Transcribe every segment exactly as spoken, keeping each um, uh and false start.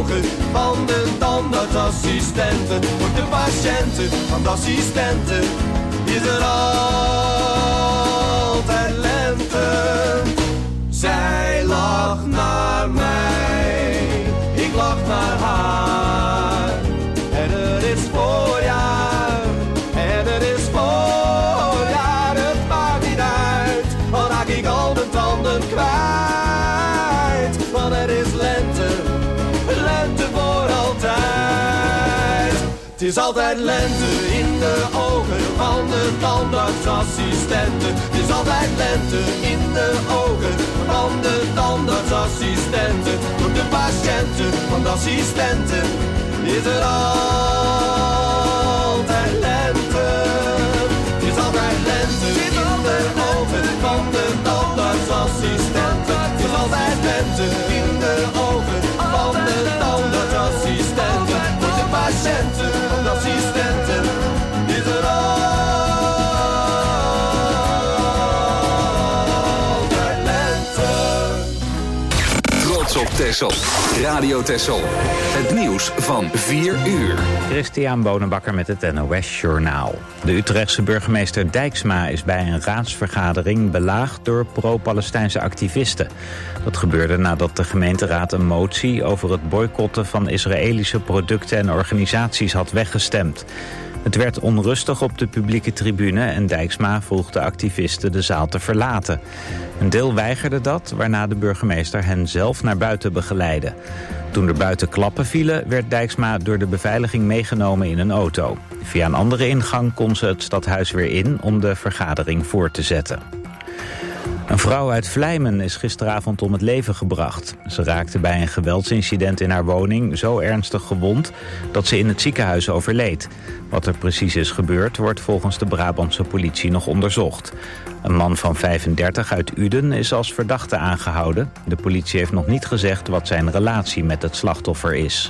ogen van de tandartsassistenten. Voor de patiënten van de assistenten is er altijd lente. Zij lacht naar mij, ik lach naar haar. En het is voorjaar, en het is voorjaar. Het maakt niet uit, al raak ik al de tanden kwijt. Want het is lente, lente voor altijd. Het is altijd lente in de ogen van de tandartsassistenten. Het is altijd lente in de ogen van de tandartsassistenten. Voor de patiënten van de assistenten is er altijd lente. Het is altijd lente in de ogen van de tandartsassistenten. Het is altijd lente in de ogen van de tandartsassistenten. Voor de patiënten van de assistenten is er altijd lente. Trots op Texel. Radio Texel. Het nieuws van vier uur. Christian Bonenbakker met het N O S Journaal. De Utrechtse burgemeester Dijksma is bij een raadsvergadering belaagd door pro-Palestijnse activisten. Dat gebeurde nadat de gemeenteraad een motie over het boycotten van Israëlische producten en organisaties had weggestemd. Het werd onrustig op de publieke tribune en Dijksma vroeg de activisten de zaal te verlaten. Een deel weigerde dat, waarna de burgemeester hen zelf naar buiten begeleidde. Toen er buiten klappen vielen, werd Dijksma door de beveiliging meegenomen in een auto. Via een andere ingang kon ze het stadhuis weer in om de vergadering voor te zetten. Een vrouw uit Vlijmen is gisteravond om het leven gebracht. Ze raakte bij een geweldsincident in haar woning zo ernstig gewond dat ze in het ziekenhuis overleed. Wat er precies is gebeurd wordt volgens de Brabantse politie nog onderzocht. Een man van vijfendertig uit Uden is als verdachte aangehouden. De politie heeft nog niet gezegd wat zijn relatie met het slachtoffer is.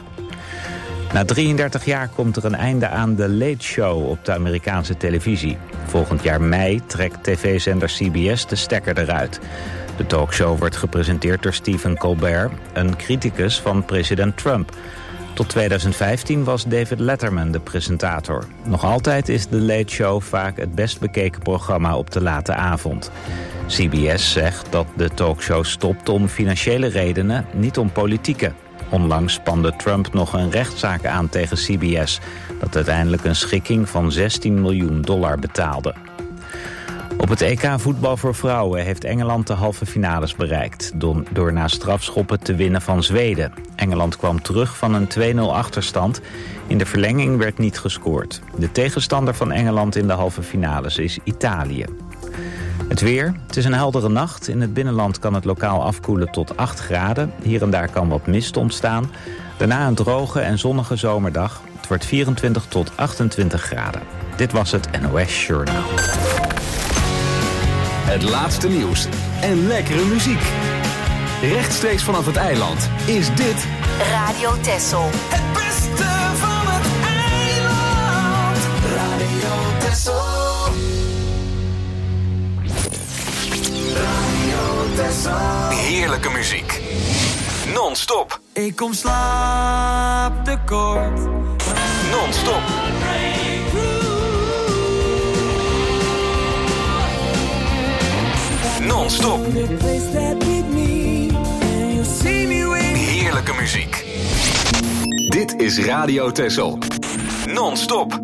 Na drieëndertig jaar komt er een einde aan de Late Show op de Amerikaanse televisie. Volgend jaar mei trekt tv-zender C B S de stekker eruit. De talkshow wordt gepresenteerd door Stephen Colbert, een criticus van president Trump. Tot tweeduizend vijftien was David Letterman de presentator. Nog altijd is de Late Show vaak het best bekeken programma op de late avond. C B S zegt dat de talkshow stopt om financiële redenen, niet om politieke. Onlangs spande Trump nog een rechtszaak aan tegen C B S... dat uiteindelijk een schikking van zestien miljoen dollar betaalde. Op het E K voetbal voor vrouwen heeft Engeland de halve finales bereikt... door na strafschoppen te winnen van Zweden. Engeland kwam terug van een twee nul achterstand. In de verlenging werd niet gescoord. De tegenstander van Engeland in de halve finales is Italië. Het weer. Het is een heldere nacht. In het binnenland kan het lokaal afkoelen tot acht graden. Hier en daar kan wat mist ontstaan. Daarna een droge en zonnige zomerdag. Het wordt vierentwintig tot achtentwintig graden. Dit was het N O S Journaal. Het laatste nieuws en lekkere muziek. Rechtstreeks vanaf het eiland is dit Radio Texel. Het beste van het eiland. Radio Texel. heerlijke muziek. Non-stop. Ik kom slaap tekort. Non-stop. Non-stop. Heerlijke muziek. Dit is Radio Texel. Non-stop.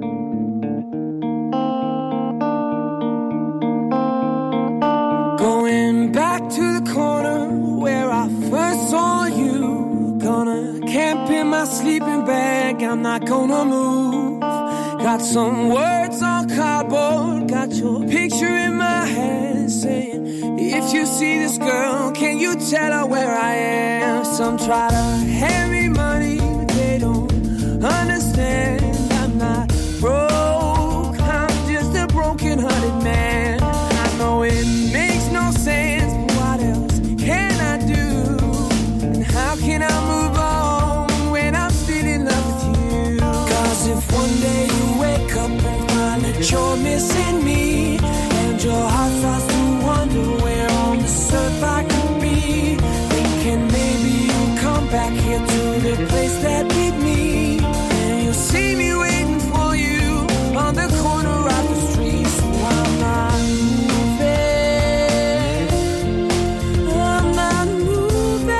Going back to the corner where I first saw you. Gonna camp in my sleeping bag, I'm not gonna move. Got some words on cardboard, got your picture in my head saying, if you see this girl, can you tell her where I am? Some try to hand me money, but they don't understand. I'm not broke, I'm just a broken-hearted man. I know it makes no sense, but what else can I do? And how can I move on when I'm still in love with you? Cause if one day you wake up and find that you're missing me, and your heart starts to wonder where on this earth I could be, thinking maybe you'll come back here to the place that beat me. And you'll see me waiting for you on the corner of the street. So I'm not moving, I'm not moving.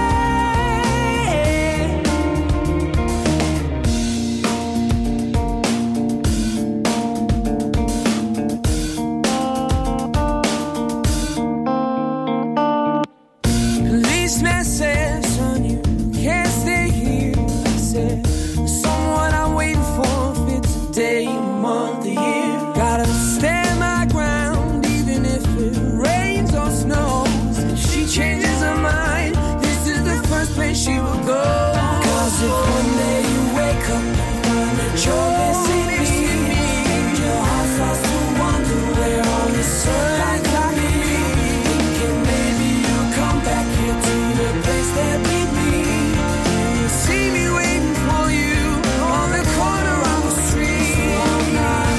Policeman says, son, you can't stay here. I said, someone I'm waiting for fits a day, a month, a year. Gotta stand my ground, even if it rains or snows. If she changes her mind, this is the first place she will go. Cause if one day you wake up and find that you're missing me, and your heart starts to wonder where all this sun got me, thinking maybe you'll come back here to the place that beat me. You'll see me waiting for you on the corner of the street. So I'm not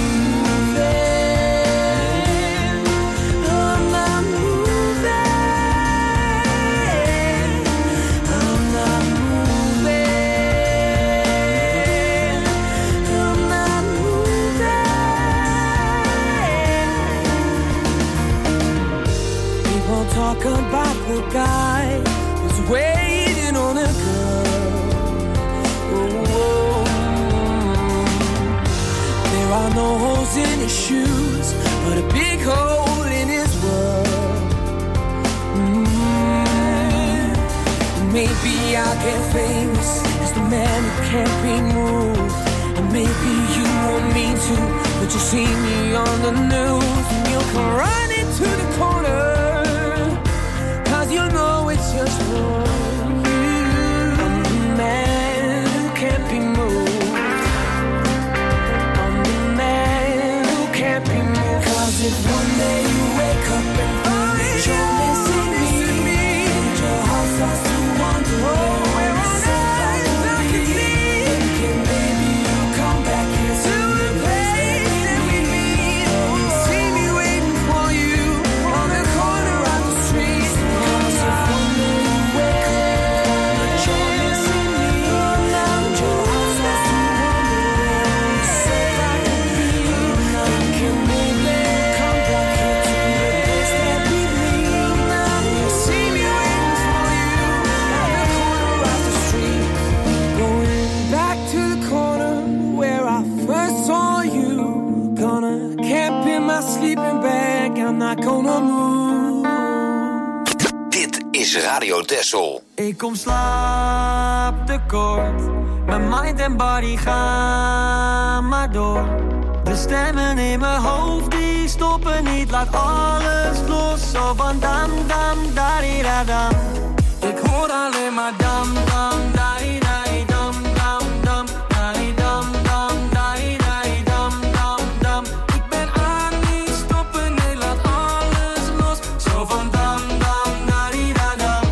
moving, I'm not moving, I'm not moving, I'm not moving. People talk about the guy who's waiting on a girl. Oh, there are no holes in his shoes, but a big hole in his world. Mm. Maybe I'll get famous as the man who can't be moved. And maybe you want me to, but you see me on the news and you'll come running to the corner, cause you know it's just for you. I'm the man who can't be moved, I'm the man who can't be moved. Cause if one day you wake up and find that you're missing me, and your heart starts to wonder where all the signs I can see, thinking maybe you'll come back here to the place that we meet. You'll see me waiting for you on the corner of the street. Cause if one day you wake up and you're missing me, and your heart starts to wonder where all the signs I can be, thinking maybe you'll come back here to the place that we meet. You'll see me waiting for you on the corner of the street. Going back to the corner where I first saw you. Gonna camp in my sleeping bag, I'm not gonna move. Dit is Radio Texel. Ik kom slaaptekort. Mijn mind en body gaan maar door. De stemmen in mijn hoofd die stoppen niet. Laat alles los. Zo van dam dam dari da dam. Ik hoor alleen maar dam dam dari dari dam dam dam dari dam dam dari dari dam dam dam. Ik ben aan niet stoppen, nee laat alles los. Zo van dam dam dari da dam.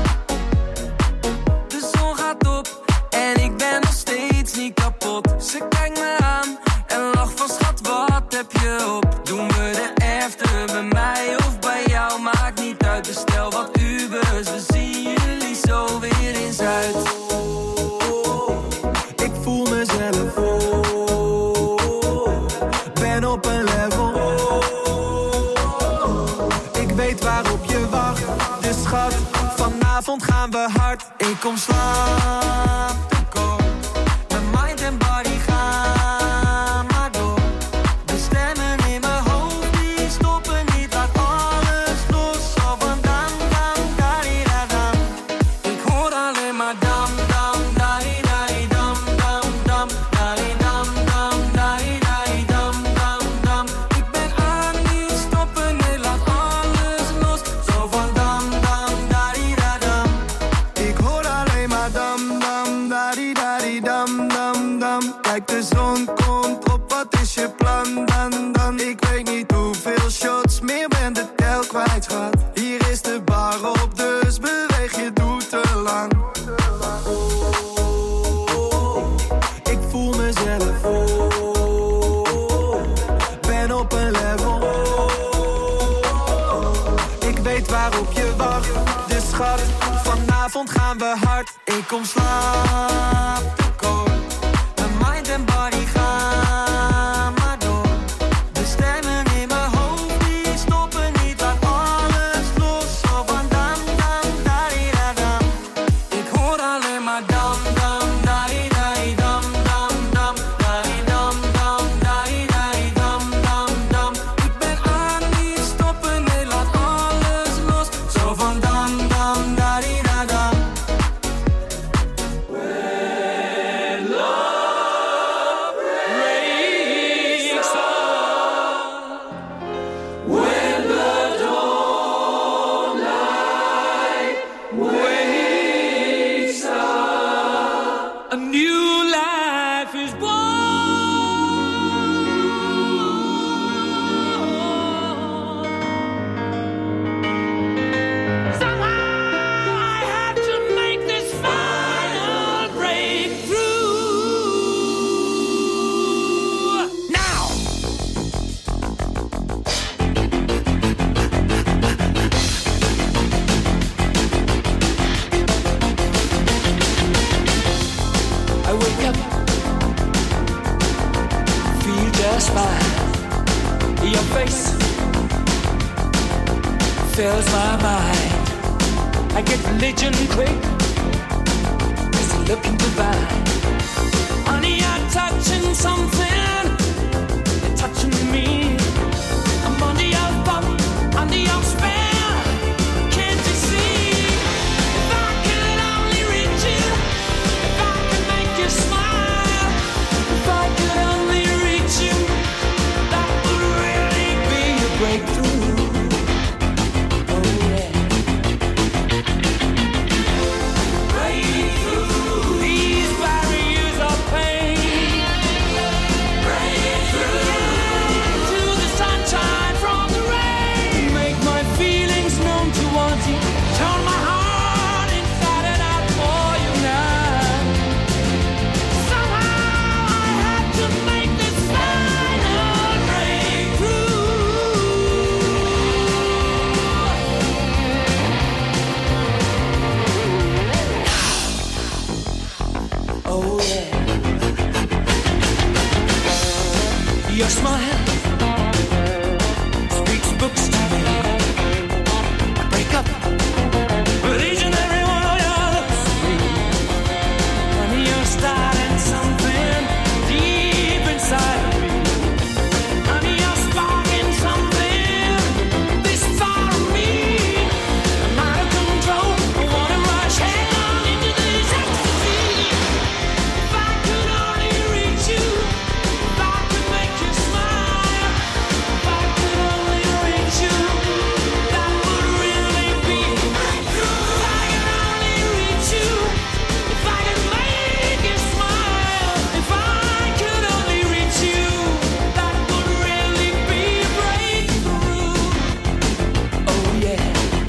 De zon gaat op en ik ben nog steeds niet kapot. Ze kijkt me aan en lacht van schat, wat heb je op? Doen we de after bij mij of bij jou? Maakt niet uit, bestel wat Ubers. We zien jullie zo weer in Zuid. Ik voel mezelf, ben op een level. Ik weet waarop je wacht, dus schat, vanavond gaan we hard. Ik kom slaaptekort. Mijn mind en body gaan maar door. De stemmen in mijn hoofd die stoppen niet. Laat alles los. Zo van dam dam dari da dam. Ik hoor alleen maar dam dam dari dari dam dam dam dari dam dam dari dari dam dam dam. Ik ben aan niet stoppen, nee laat alles los. Zo van dam dam dari da dam. Ik hoor alleen maar dam dam dari dari dam dam dam. Kijk, de zon komt op, wat is je plan dan dan? Ik weet niet hoeveel shots meer, ben de tel kwijt schat. Hier is de bar op, dus beweeg je, doet te lang. Ik voel mezelf, ben op een level. Ik weet waarop je wacht, dus schat, vanavond gaan we hard. Ik Ik kom slaap tekort. Mijn mind en body gaan maar door. De stemmen in mijn hoofd die stoppen niet. Laat alles los. Zo van dam dam dari da dam. Ik hoor alleen maar dam dam dari dari dam dam dam dari dam dam dari dari dam dam dam. Ik ben aan niet stoppen, nee laat alles los. Zo van dam dam dari da dam. A new life is born. Somehow I have to make this final breakthrough. Now. I wake up, feel just fine. Your face fills my mind. I get religion quick, cause you're looking divine. Honey, you're touching something, you're touching me. I'm under your thumb, under your spell. Can't you see? If I could only reach you, if I could make you smile, if I could only reach you, that would really be a breakthrough. Oh yeah. Breakthrough. These barriers of pain. Breakthrough. To the sunshine from the rain. Make my feelings known towards you. Turn my heart inside and out for you now. Somehow I have to make this final breakthrough. Oh yeah. Your smile speaks books to me. I break up with each and every one of your looks. Honey, you're starting something deep inside of me. Honey, you're sparking something this far of me. I'm out of control. I wanna rush headlong into this ecstasy. If I could only reach you, if I could make you smile, if I could only reach you, that would really be a breakthrough. If I could only reach you, if I could make you smile, if I could only reach you, that would really be a breakthrough. Oh yeah.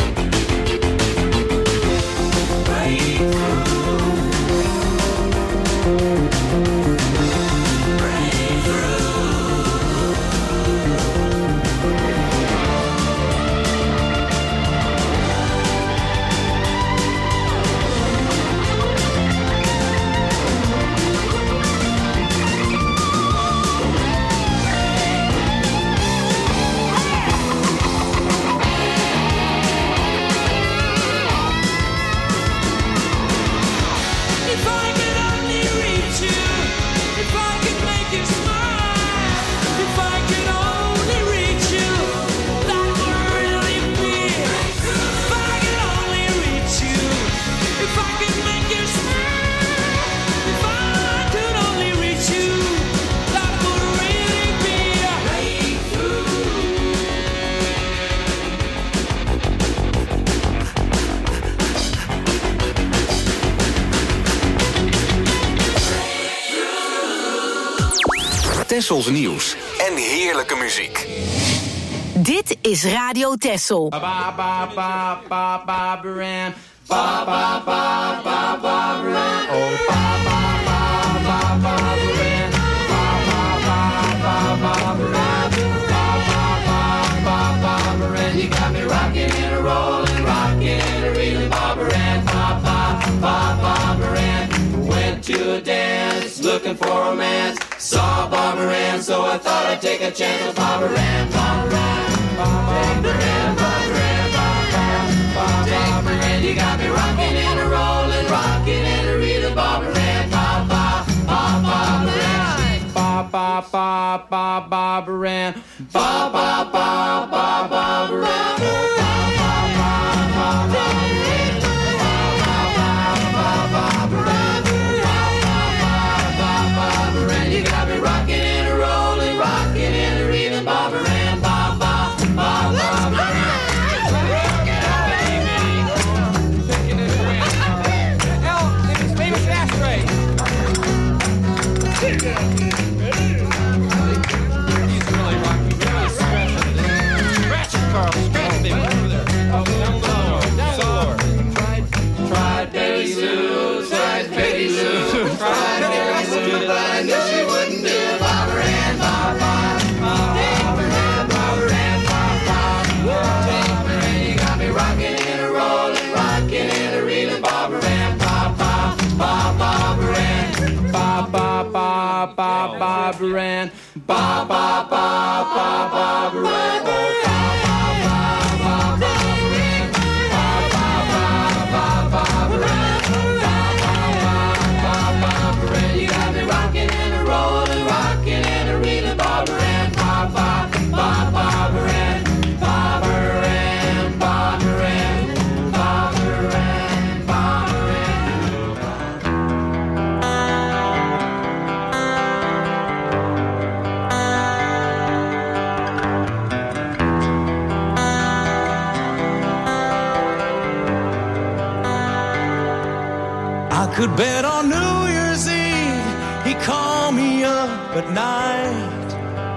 If I could only reach you, if I could make you smile, if I could only reach you, that would really be. If I could only reach you, if I could make you smile, if I could only reach you, that would really be a breakthrough. Tessels nieuws en heerlijke muziek. Dit is Radio Tessel. Ba ba ba ba ba ba Baran. Ba ba ba ba ba Baran. Oh ba ba ba ba ba Baran. Ba ba ba ba ba Baran. Ba ba ba ba ba Baran. You got me rocking and rolling, rocking and reeling, Ba Baran. Ba ba ba ba Baran. looking for romance. Saw Barbara Ann, so I thought I'd take a chance with Barbara Ann. Barbara Ann, Barbara Ann, Barbara Ann, Barbara Ann. You got me rocking and a rolling, rocking and a reading. Barbara Ann, ba ba ba Barbara Ann, ba ba ba ba Barbara Ann, ba ba ba ba Barbara Ann. You got me rocking and a rolling, rocking and a reeling, Barbara Ann, ba ba ba Barbara Ann. Al, in his famous ashtray. He's really rocking. Really scratching it. Scratch it, Carl. Scratch it, baby. Over there. Oh, down low. Down lower. Tried, tried Betty Lou, tried Betty Lou, tried Betty Lou, but I knew she wouldn't do it. Barbara Ann, ba ba, Barbara Ann, Barbara Ann, ba ba, Barbara Ann. You got me rocking and a rolling, rocking and a reeling, Barbara Ann, ba ba ba Barbara Ann, ba ba ba ba Barbara Ann, ba ba ba ba Barbara Ann. could bet on New Year's Eve he'd call me up at night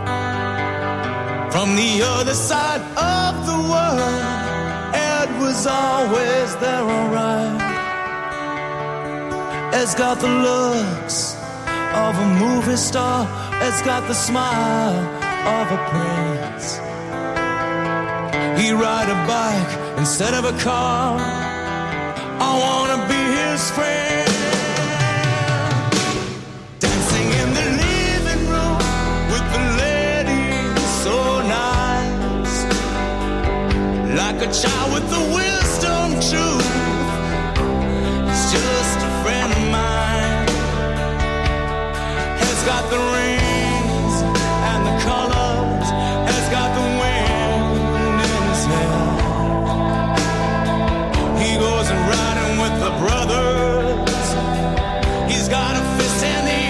from the other side of the world. Ed was always there, alright. Ed's got the looks of a movie star. Ed's got the smile of a prince. He'd ride a bike instead of a car. I wanna be his friend. Dancing in the living room with the ladies, so nice. Like a child with the wisdom truth. He's just a friend of mine. He's got the rings and the colors. He's got the wind in his hair. He goes and riding with the brothers. He's got a fist in the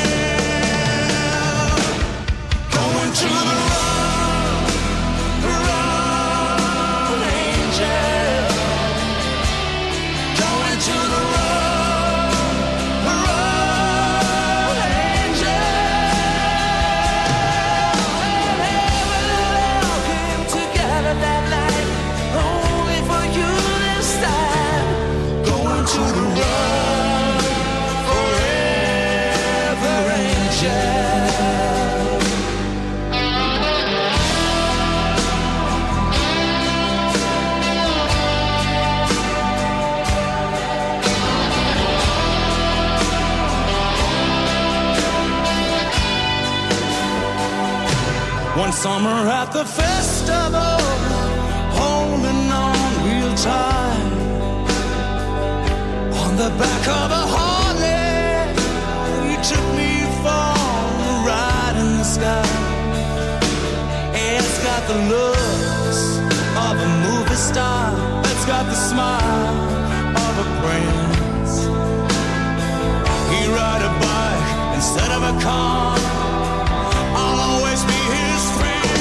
air. Going to the run, run, angel. Going to the run, run, angel. And heaven and hell came together that night, only for you this time. Going to the run, forever, angel. One summer at the festival, holding on real tight, on the back of a Harley, you took me for a ride in the sky. It's got the looks of a movie star. It's got the smile of a prince. He ride a bike instead of a car. I'll always be his friend.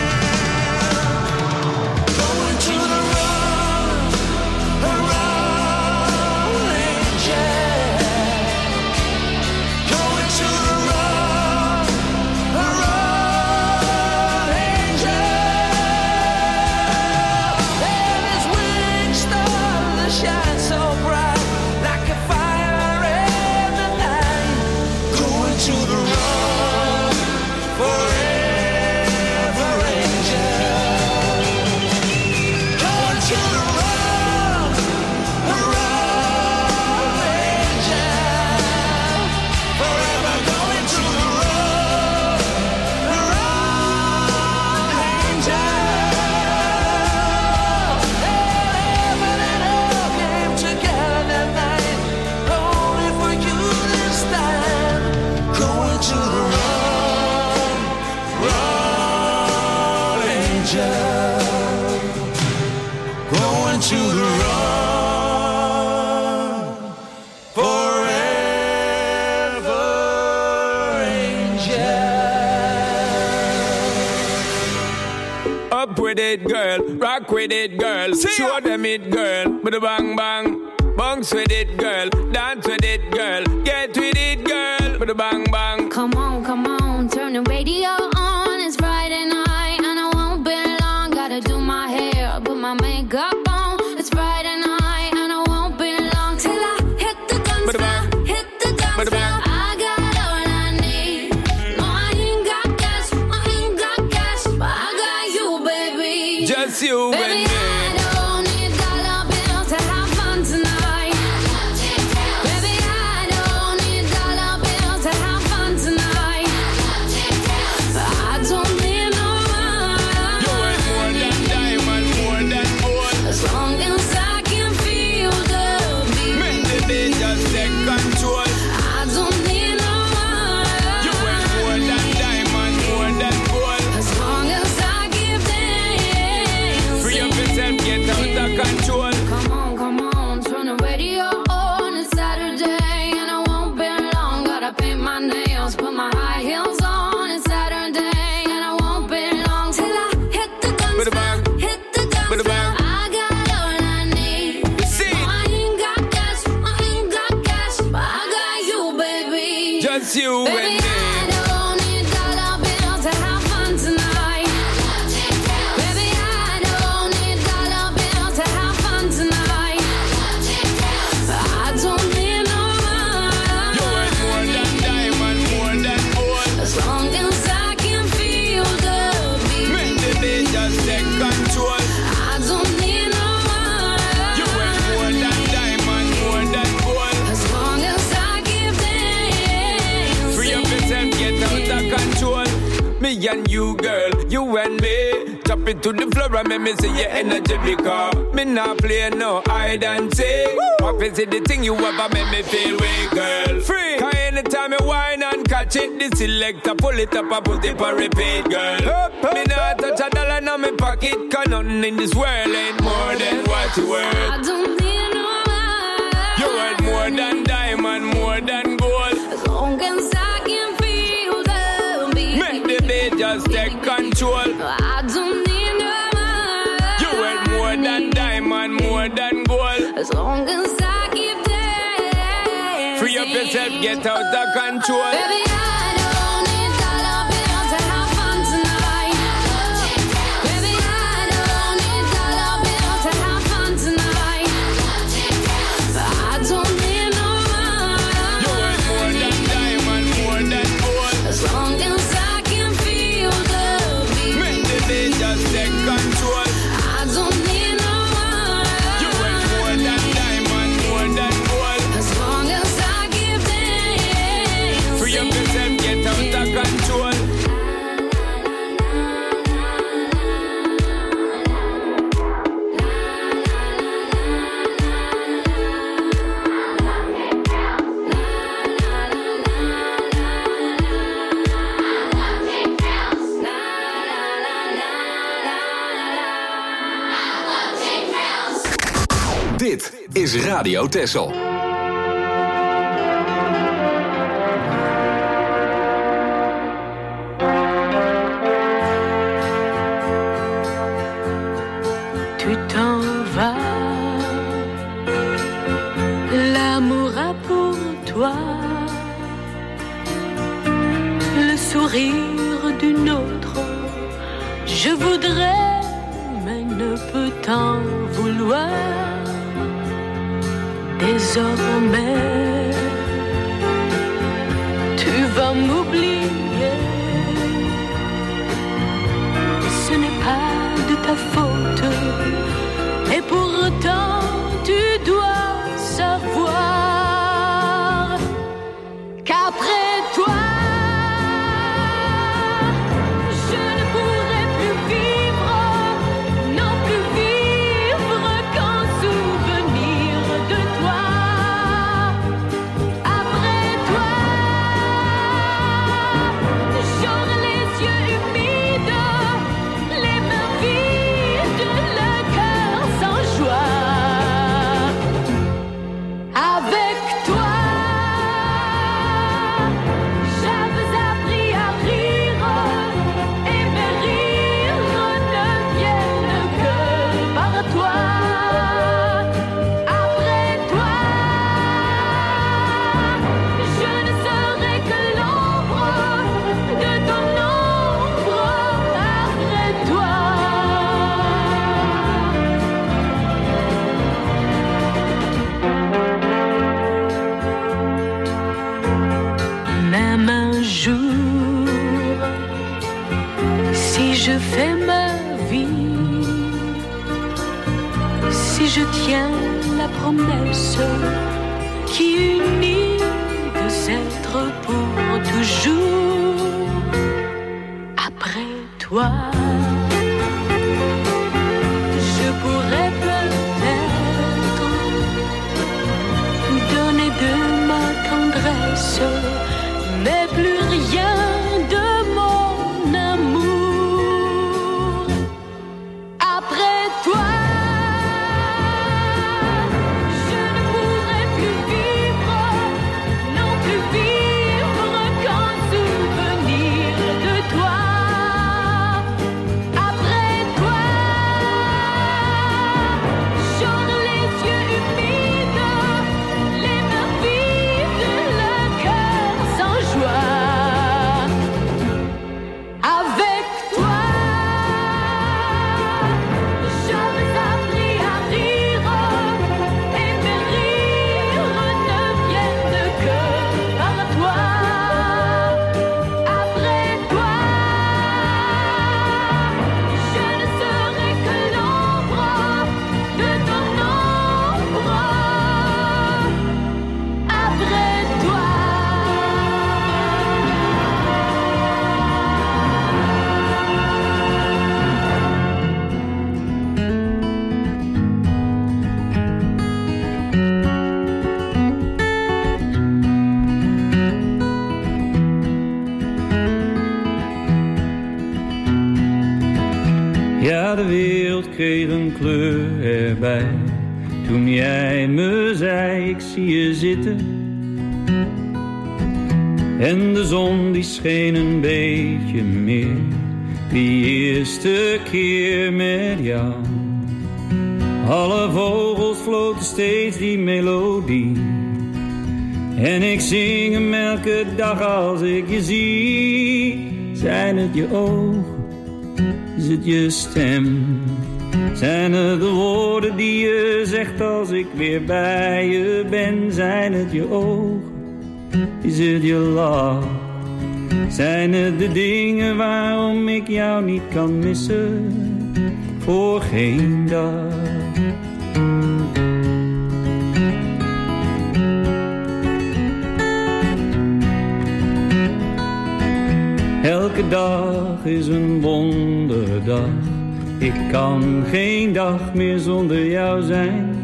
Going to the run, run, angel. Going to the run, run, angel. And his wings start to shine so bright, like a fire in the night. Going to the run. Up with it, girl. Rock with it, girl. Show them it, girl. With a bang bang. Bounce with it, girl. Dance with it, girl. Get with it, girl. With a bang bang. Come on, come on. Turn the radio on. It's Friday night and I won't be long. Gotta do my hair, put my makeup on. It's Friday night and I won't be long till I hit the dance floor. Hit the dance floor. I got all I need. No, I ain't got cash. I ain't got cash, but I got you, baby. Just you, baby. baby. You baby, and me. I don't need dollar bills to have fun tonight. Baby, I don't need dollar bills to have fun tonight. I don't need no money. You worth more than diamond, more than gold. As long as I can feel the beat. Make the beat just take control. I don't need no money. You worth more than diamond, more than gold. As long as I give them. Free up yourself, get out of control. Me and you, girl, you and me. Drop it to the floor and make me see your energy because me not play no hide and seek. What is it the thing you ever make me feel weak, girl? Free. Cause anytime you whine and catch it, the selector pull it up and put it for repeat, girl. Up, up, me not touch a dollar in my pocket cause nothing in this world ain't more than what you worth. I don't need no money. You worth more than diamond, more than gold. As long as I can feel the beat. Make the beat just take control. I don't need no money. You worth more than diamond, more than gold. As long as I keep dancing. Free up yourself, get out of control. Baby, I don't need dollar bills to have fun tonight. Baby, I don't need dollar bills to have fun tonight. I don't need no money. You worth more than diamond, more than gold. As long as I can feel the beat. Make the beat just take control. I don't need no money. You worth more than diamond, more than gold. As long as I give them. Free up yourself, get out of control. Dit is Radio Texel. Tu t'en vas, l'amour a pour toi le sourire d'une autre. Je voudrais, mais ne peux t'en vouloir. Désormais, tu vas m'oublier. Ce n'est pas de ta faute. Et pourtant, tu dois savoir qu'après toi, je ne pourrai plus vivre, non plus vivre qu'en souvenir de toi. Après toi, j'aurai les yeux humides, les mains vides, le cœur sans joie. fait ma vie. Si je tiens la promesse qui unit deux êtres pour toujours après toi, je pourrais peut-être donner de ma tendresse, mais plus rien de mon amour après toi. Ja, de wereld kreeg een kleur erbij toen jij me zei, ik zie je zitten. En de zon die scheen een beetje meer die eerste keer met jou. Alle vogels floten steeds die melodie en ik zing hem elke dag als ik je zie. Zijn het je ogen? Is het je stem? Zijn het de woorden die je zegt als ik weer bij je ben? Zijn het je ogen? Is het je lach? Zijn het de dingen waarom ik jou niet kan missen? Voor geen dag. Elke dag is een wonderdag. Ik kan geen dag meer zonder jou zijn.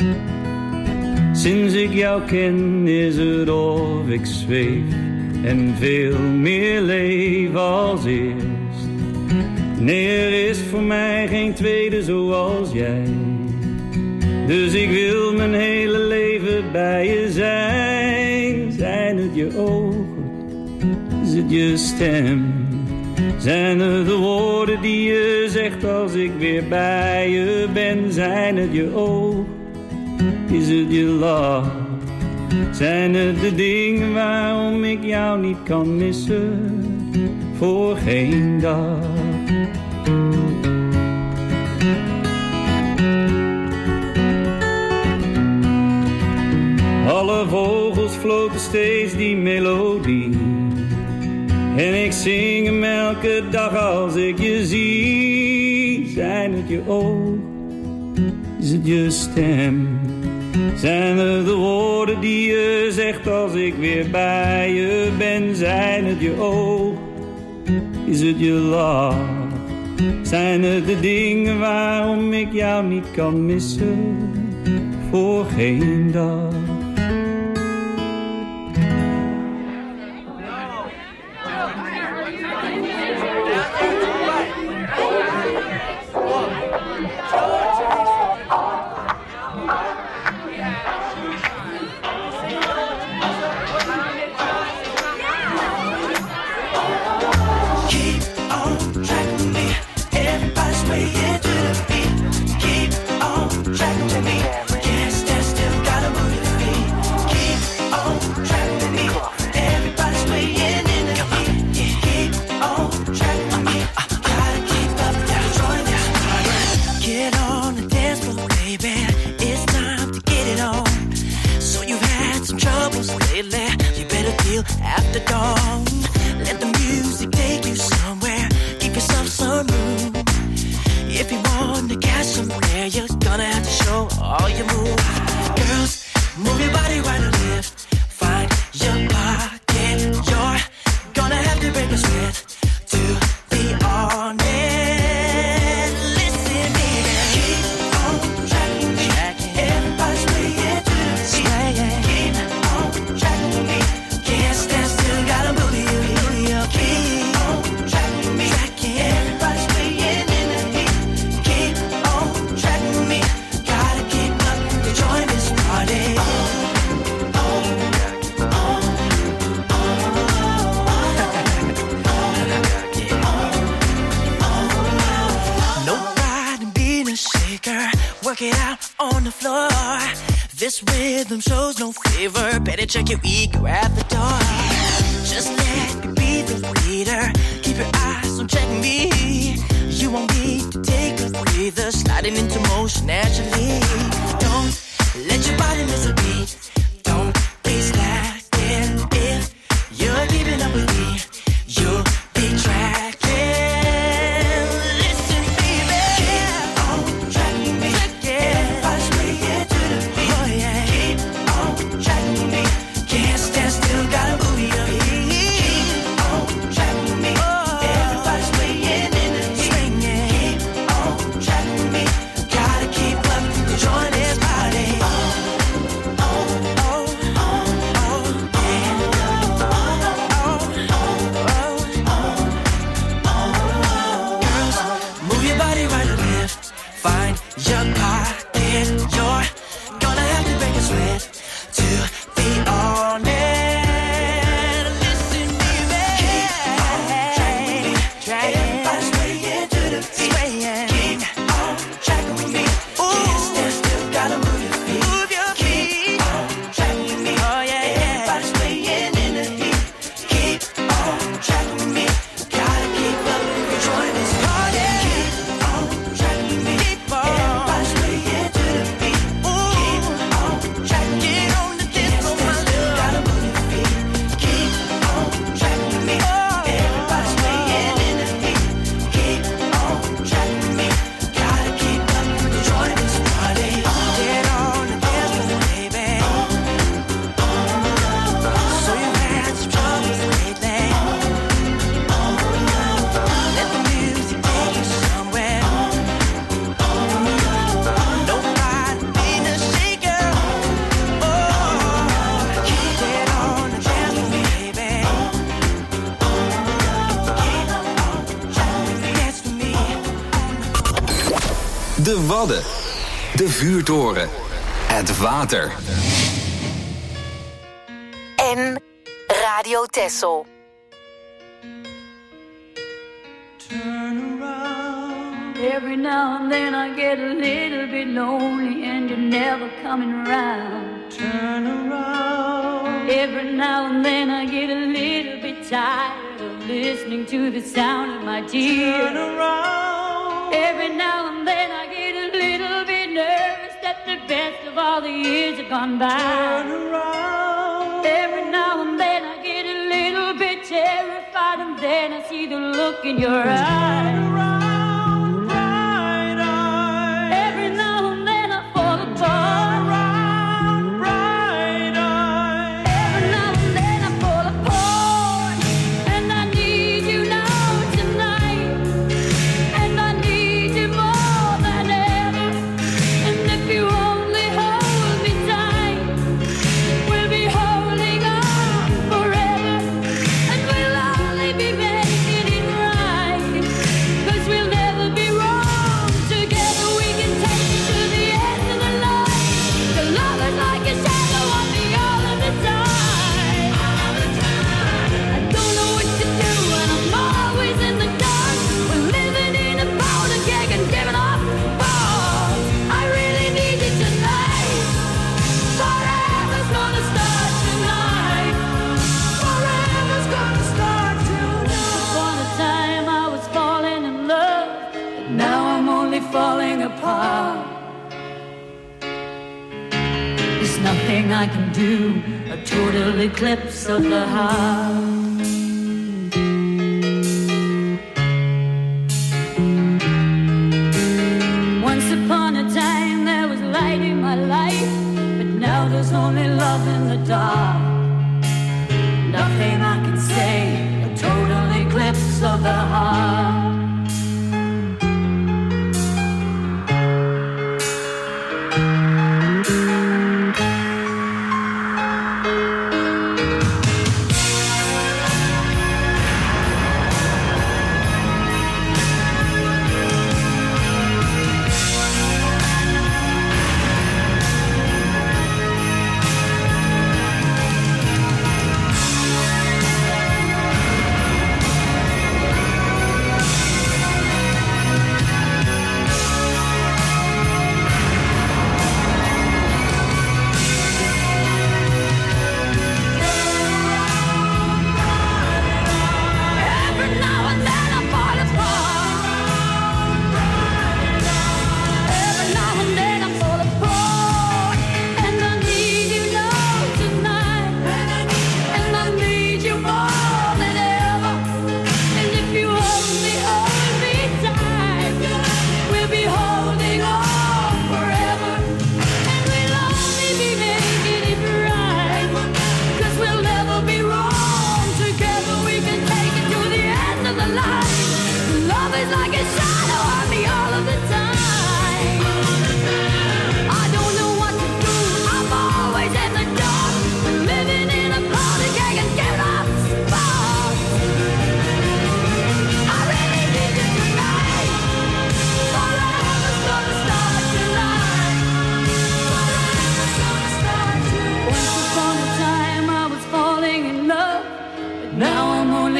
Sinds ik jou ken is het of ik zweef en veel meer leef als eerst. Nee, er is voor mij geen tweede zoals jij. Dus ik wil mijn hele leven bij je zijn. Zijn het je ogen? Is het je stem? Zijn het de woorden die je zegt als ik weer bij je ben? Zijn het je ogen? Is het je lach? Zijn het de dingen waarom ik jou niet kan missen? Voor geen dag. Alle vogels floten steeds die melodie en ik zing hem elke dag als ik je zie. Zijn het je ogen? Is het je stem? Zijn het de woorden die je zegt als ik weer bij je ben? Zijn het je ogen? Is het je lach? Zijn het de dingen waarom ik jou niet kan missen? Voor geen dag. After dawn, let the music take you somewhere. Give yourself some room. This rhythm shows no favor. Better check your ego at the door. Just let me be the waiter. Keep your eyes on check me. You won't need to take a breather. Sliding into motion naturally. Don't let your body miss a beat. Don't be slacking. If you're keeping up with me, you'll be tracking. Listen, baby, keep on tracking me. Everybody's swaying to the beat. Oh yeah, keep on tracking me. Can't stand still, gotta move your feet. Keep on tracking me. Everybody's swaying in the heat. Swinging. Keep on tracking me. Gotta keep up to join this party. Oh, oh, oh, oh, oh, yeah. Oh, oh, oh, oh. Girls, move your body right or left. Find your pocket. You're gonna have to break a sweat to be on it. Listen, baby. Keep on tracking with me. Everybody's swaying to the beat. Keep on tracking with me. Can't stand still, gotta move your feet. Move your feet. Keep on tracking with me. Oh yeah, yeah. Everybody's swaying in the heat. Keep on tracking with me. Gotta keep up and join this party. Keep on tracking with me. Everybody's swaying to the beat. Keep on tracking with me. Get on the dance floor, my love. Gotta move your feet. Keep on tracking with me. Everybody's swaying in the heat. Keep on tracking with me. Gotta keep up and join this party. Get on the dance floor, baby. So you've had some troubles lately. Let the music take you somewhere. Nobody being a shaker. Oh, get on the dance floor, baby. Dance for me. De Wadden. De vuurtoren. Het water. En Radio Texel. Every now and then I get a little bit lonely and you're never coming around. Turn around. Every now and then I get a little bit tired of listening to the sound of my tears. Turn around. Every now and then I get a little bit nervous that the best of all the years have gone by. Turn around. Every now and then I get a little bit terrified and then I see the look in your eyes. Every now and then I fall apart. Every now and then I fall apart. And I need you now tonight. And I need you more than ever. And if you only hold me tight, we'll be holding on forever. And we'll only be making it right. 'Cause we'll never be wrong. Together we can take it to the end of the line. The love is like a shadow on me all of the time. I don't know what to do and I'm always in the dark. We're living in a powder keg and giving off balls. I really need you tonight. Forever's gonna start tonight. Forever's gonna start tonight. Upon a time I was falling in love, but now I'm only falling apart. There's nothing I can do, a total eclipse of the heart. Once upon a time there was light in my life, but now there's only love in the dark. Nothing I can say, a total eclipse of the heart.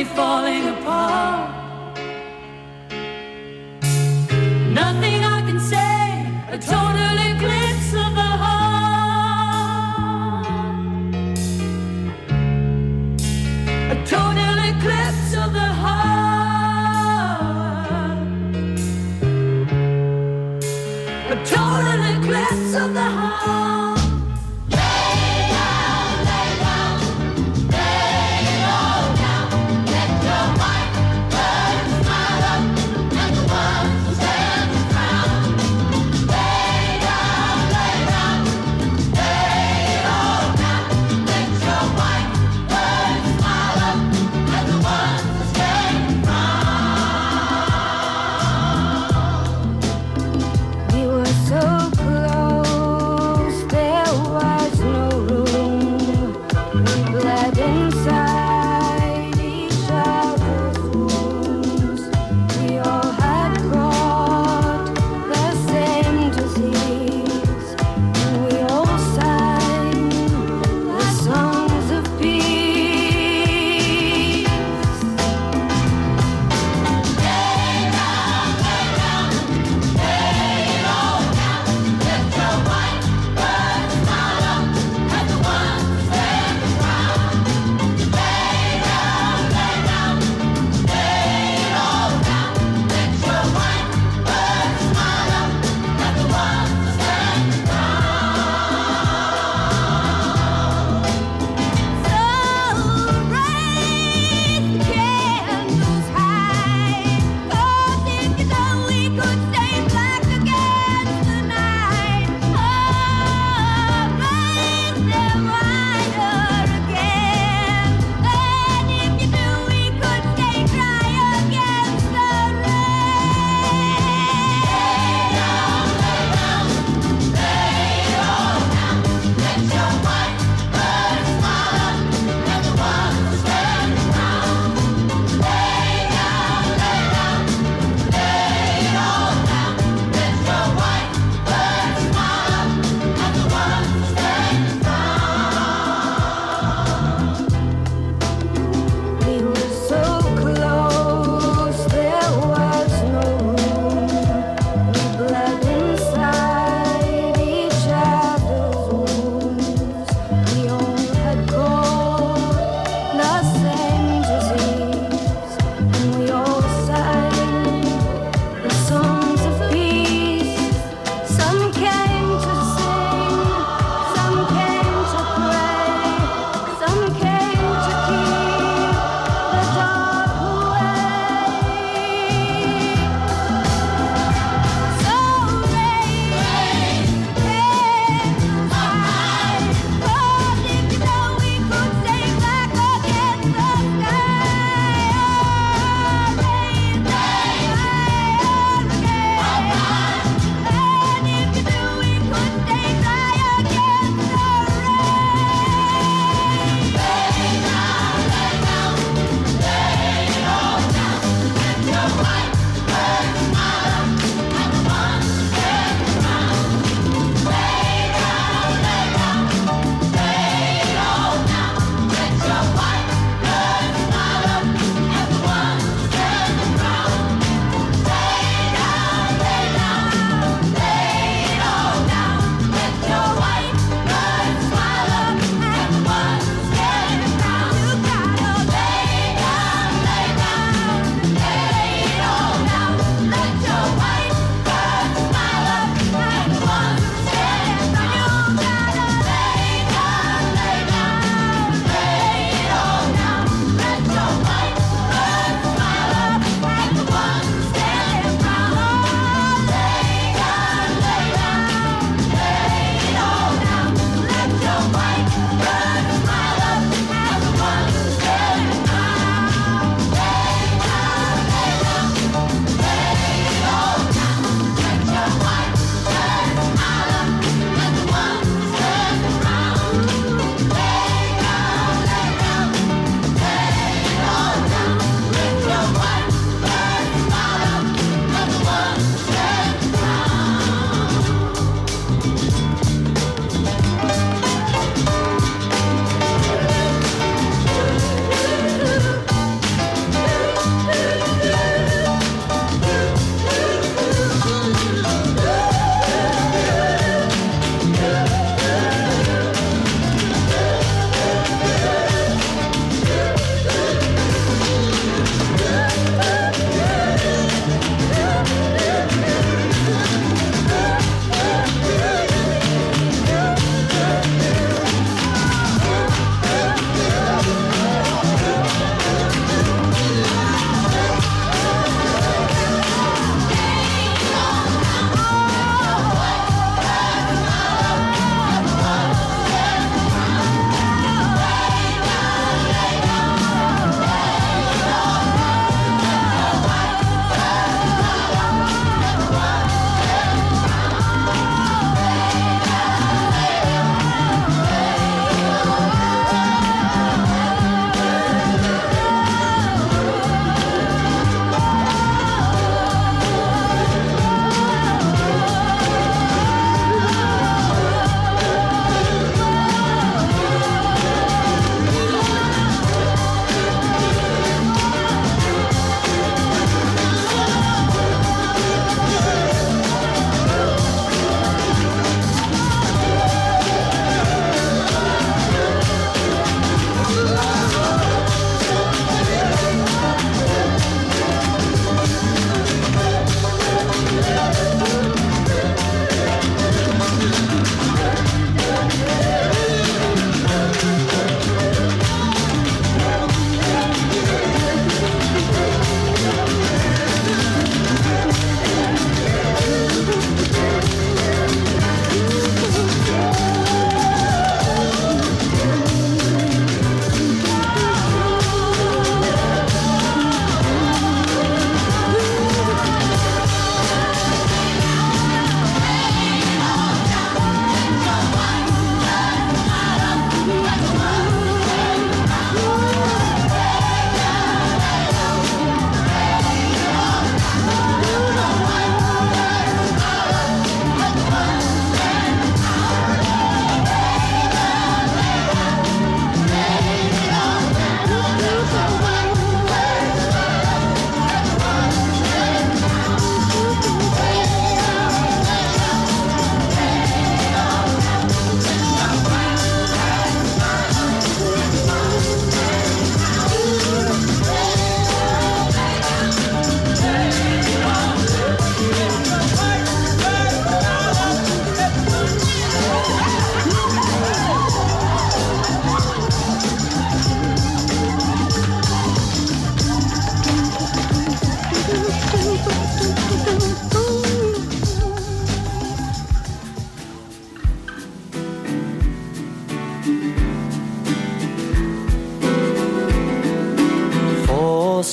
me falling apart. Nothing I can say, a total eclipse of the heart. A total eclipse of the heart. A total eclipse of the heart. Stand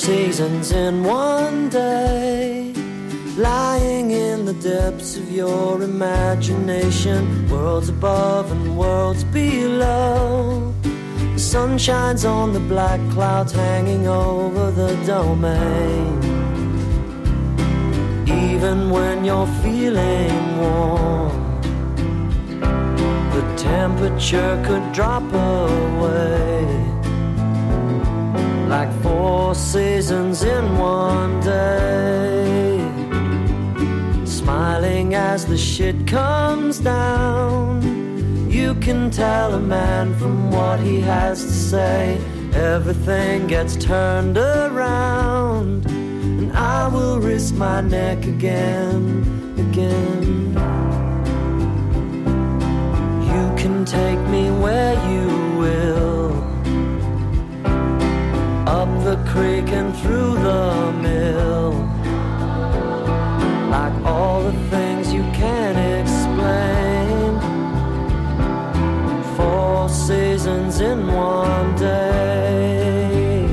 seasons in one day, lying in the depths of your imagination, worlds above and worlds below. The sun shines on the black clouds hanging over the domain. Even when you're feeling warm, the temperature could drop away, like four seasons in one day. Smiling as the shit comes down, you can tell a man from what he has to say. Everything gets turned around, and I will risk my neck again, again. You can take me where you will, up the creek and through the mill, like all the things you can't explain. Four seasons in one day.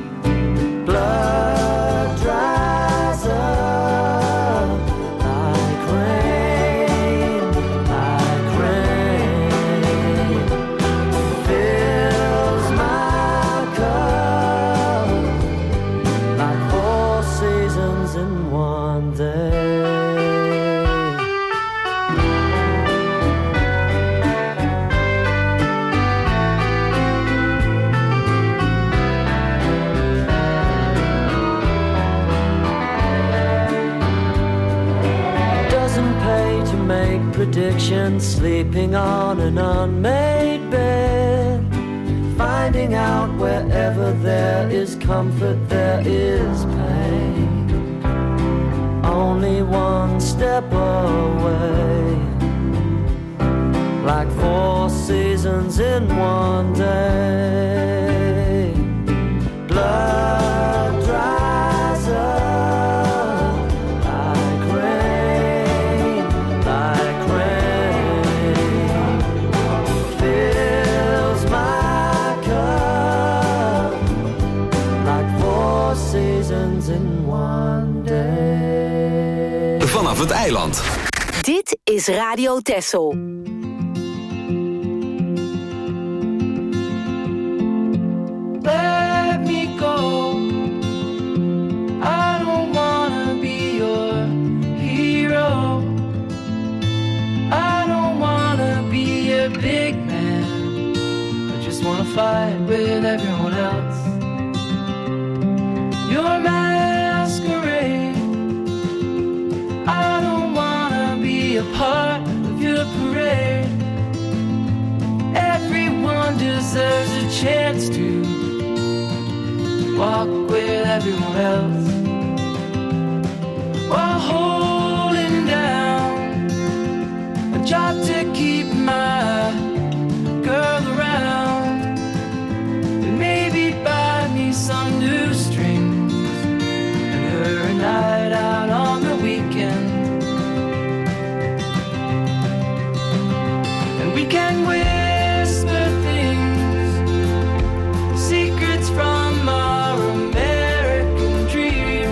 Blood dries up like rain, like rain. Fills my cup like four seasons in one day. Predictions, sleeping on an unmade bed, finding out wherever there is comfort there is pain. Only one step away, like four seasons in one day. Blood dries up like rain, like rain. Fills my cup like four seasons in one day. Vanaf het eiland. Dit is Radio Texel. Let me go. I don't wanna be your hero. I don't wanna be a big man. I just wanna fight with everyone else. Your masquerade. I don't wanna be a part of your parade. Everyone deserves a chance to walk with everyone else while holding down a job to keep my girl around, and maybe buy me some new strings and her a night out on the weekend. And we can whisper things, secrets from our American dream.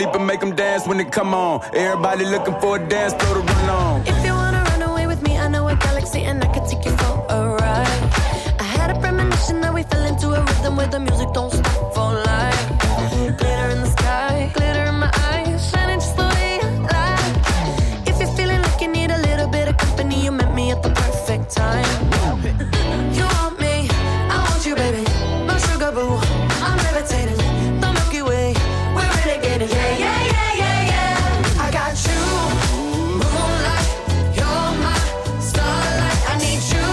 deep and make them dance when they come on. Everybody looking for a dance floor to run on. If you wanna run away with me, I know a galaxy and I can take you for a ride. I had a premonition that we fell into a rhythm where the music don't stop for life. Glitter in the sky, glitter in my eyes, shining just the way I like. If you're feeling like you need a little bit of company, you met me at the perfect time. You want me, I want you, baby. My sugar boo, I'm levitating. The Milky Way, we're renegading. Yeah, yeah, yeah, yeah, yeah. I got you, moonlight. You're my starlight. I need you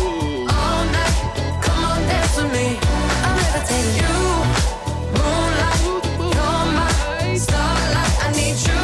all night. Come on, dance with me. I'm levitating. You, moonlight. You're my starlight. I need you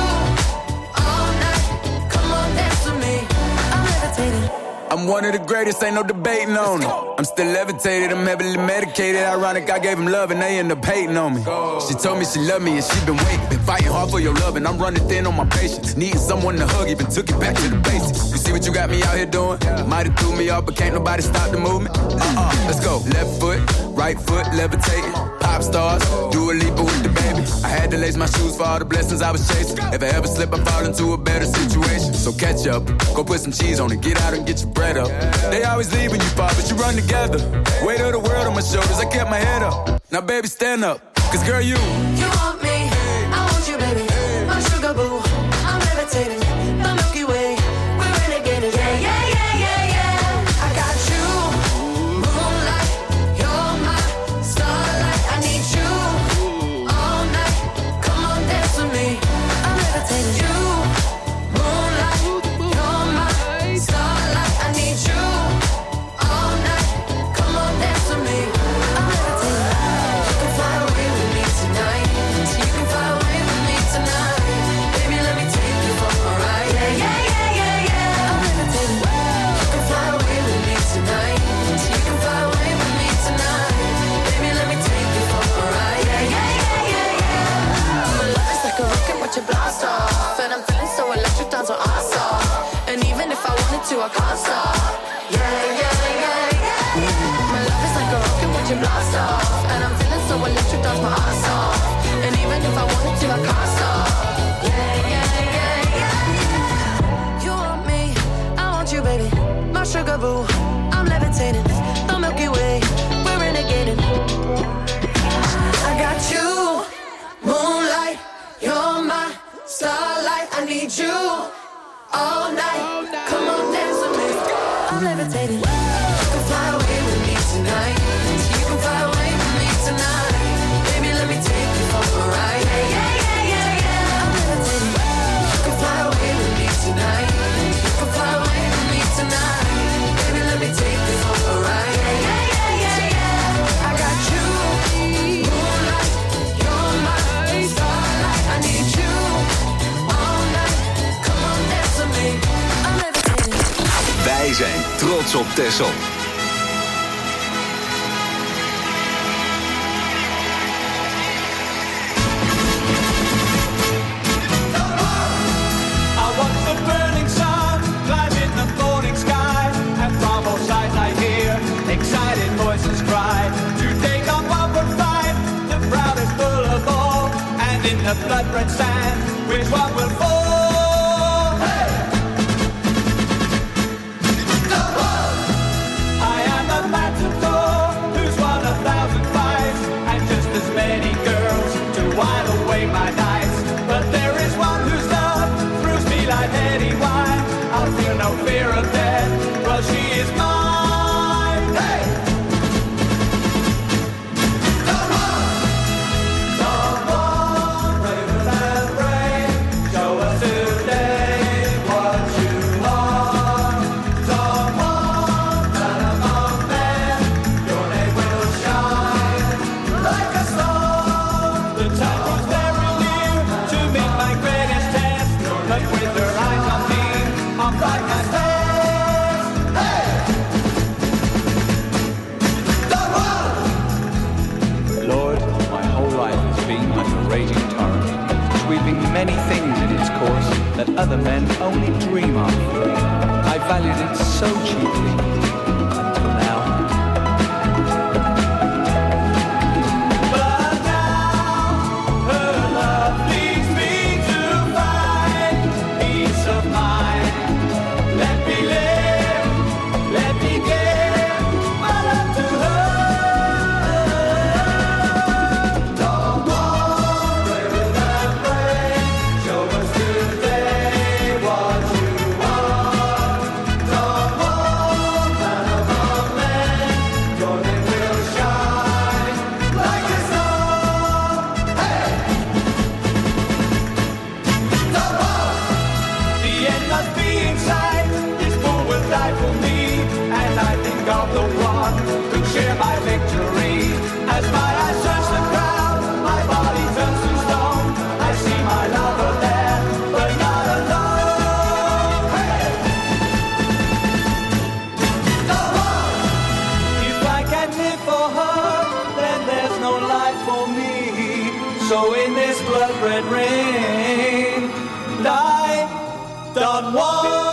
all night. Come on, dance with me. I'm levitating. I'm one of the greatest, ain't no debating on it. I'm still levitated, I'm heavily medicated. Ironic, I gave him love and they end up hating on me. She told me she loved me and she been waiting. Been fighting hard for your love and I'm running thin on my patience. Needing someone to hug, even took it back to the basics. You see what you got me out here doing? Might have threw me off, but can't nobody stop the movement. Uh-uh, let's go. Left foot, right foot, levitating. Pop stars, do a leap with the baby. I had to lace my shoes for all the blessings I was chasing. If I ever slip, I fall into a better situation. So catch up, go put some cheese on it, get out and get your bread up. They always leave when you fall, but you run together. Weight of the world on my shoulders, I kept my head up. Now baby, stand up, cause girl, you You want me, I want you, baby. My sugar boo, I'm levitating. The Milky Way, we're renegading. Yeah, yeah, yeah, yeah, yeah. I got you, moonlight. You're my starlight. I need you all night. Come on, dance with me. I'm levitating. You, moonlight. You're my starlight. I need you all night. Come on, dance with me. I'm levitating. You can fly away with me tonight. You can fly away with me tonight. Baby, let me take you for a ride. Yeah, yeah, yeah, yeah, yeah. I'm levitating. You can fly away with me tonight. You can fly away with me tonight. Baby, let me take you for a ride. Yeah, yeah, yeah, yeah, yeah. My love is like a rocket, watch it blast off. And I'm feeling so electric, dance on our off. And even if I wanted to, I can't stop. Yeah, yeah, yeah, yeah. My love is like a rocket, watch it blast off. And I'm feeling so electric, dance my ass off. And even if I wanted to, I can't stop. Yeah, yeah, yeah, yeah. You want me, I want you, baby. My sugar boo, I'm levitating. The Milky Way, we're renegading. I got you, moonlight. You're my starlight. I need you all night. Come on, dance with me. I'm levitating. You can fly away with me tonight. You can fly away with me tonight. Baby, let me take you for a ride. Yeah, yeah, yeah, yeah, yeah. I'm levitating. You can fly away with me tonight. You can fly away with me tonight. Baby, let me take you for a ride. Yeah, yeah, yeah, yeah, yeah. I got you, moonlight. You're my starlight. I need you all night. Come on, dance with me. I'm levitating. Wij zijn trots op Texel. I watch the burning sun climb in the morning sky, and from all sides I hear excited voices cry to take on one more fight, the proudest bull of all, and in the blood-red sand, which one will fall? Hey! The world! I am a matador who's won a thousand fights, and just as many girls to while away my nights, but there is one whose love throws me like heady wine. I'll feel no fear of death, well she is mine. Hey! Come on! Come on, raven and brave, show us today what you are. Come on, man among men, your name will shine like a star. The time was very near to meet my greatest test, but with her eyes on me, I'm like a stairs. Hey! The world! Lord, my whole life has been like a raging torrent, sweeping many things in its course that other men only dream of. I valued it so cheaply until now. But now her love leaves me Don Juan.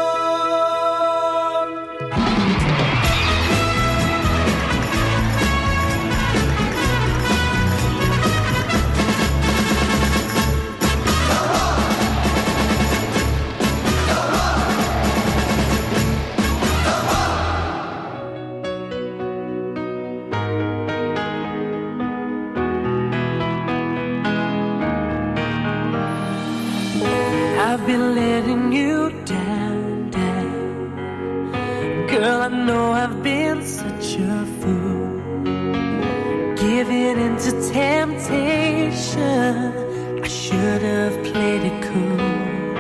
I've been letting you down, down. Girl, I know I've been such a fool, giving into temptation. I should have played it cool.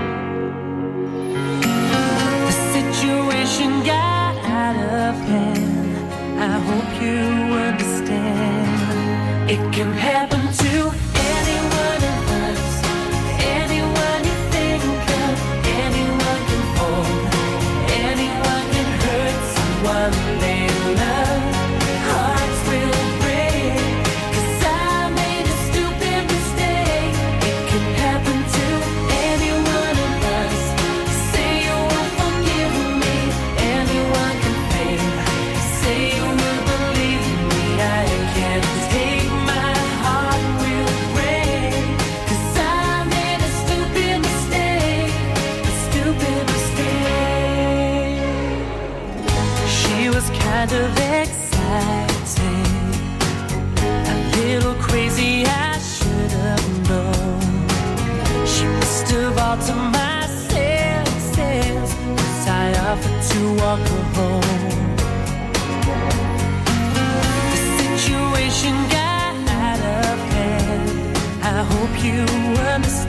The situation got out of hand. I hope you understand. It can happen to any one of us. Anyone you think of, anyone can fall, anyone can hurt someone they love. Hearts will break, 'cause I made a stupid mistake. It can happen to any one of us. Say you won't forgive me, anyone can fail. Say you will believe me, I can't take my heart will break, 'cause I made a stupid mistake, a stupid mistake. She was kind of exciting, a little crazy, I should have known. She must have altered my senses, 'cause I offered to walk her home. The situation got out of hand. I hope you understand.